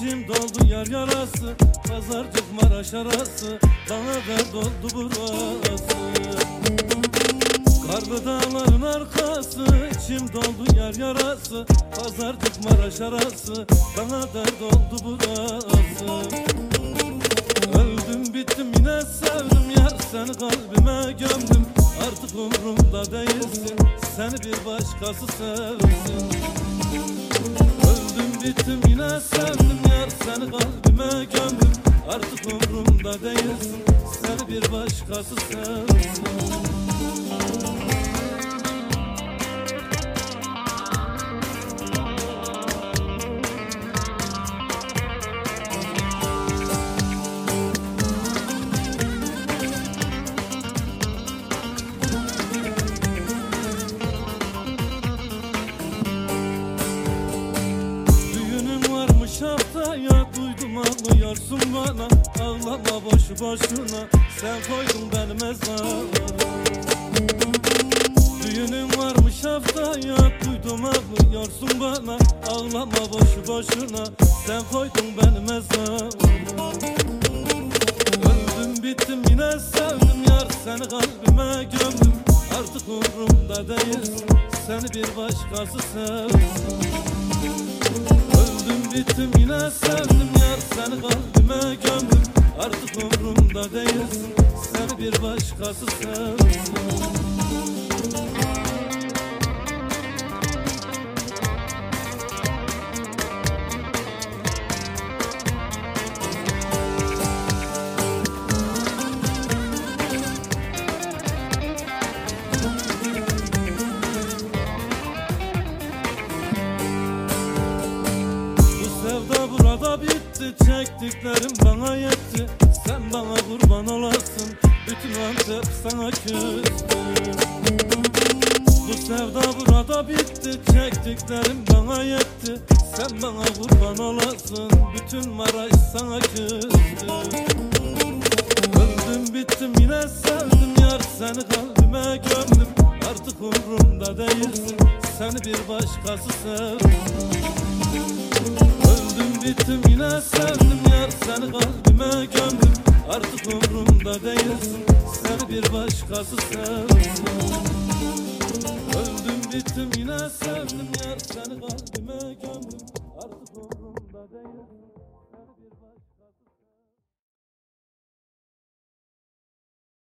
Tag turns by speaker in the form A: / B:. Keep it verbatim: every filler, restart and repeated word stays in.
A: içim doldu yar yarası, Pazarcık Maraş arası, bana dert oldu burası. Karlı dağların arkası, içim doldu yar yarası, Pazarcık Maraş arası, bana dert oldu burası. Öldüm bittim yine sevdim yar, seni kalbime gömdüm. Artık umrumda değilsin, seni bir başkası sevsin. Öldüm bittim yine sevdim yar, seni kalbime gömdüm. Artık umrumda değilsin, seni bir başkası sevsin. Haftaya duydum ağlıyorsun bana, ağlama boşu boşuna, sen koydun beni mezara. Düğünün varmış haftaya, duydum ağlıyorsun bana, ağlama boşu boşuna, sen koydun beni mezara. Öldüm bittim yine sevdim yar, seni kalbime gömdüm. Artık umrumda değilsin, seni bir başkası sevsin. Öldüm bittim yine sevdim yar, seni kalbime gömdüm. Artık umrumda değilsin, seni bir başkası sevsin. Burada bitti, çektiklerim bana yetti. Sen bana kurban olasın, bütün Antep sana küstü. Bu sevda burada bitti, çektiklerim bana yetti. Sen bana kurban olasın, bütün Maraş sana küstü. Öldüm bittim yine sevdim yar, seni kalbime gömdüm. Artık umrumda değilsin, seni bir başkası sevsin. Öldüm bittim yine sevdim yar, seni kalbime gömdüm. Artık umrumda değilsin, seni bir başkası sevsin. Öldüm bittim yine sevdim yar, seni kalbime gömdüm.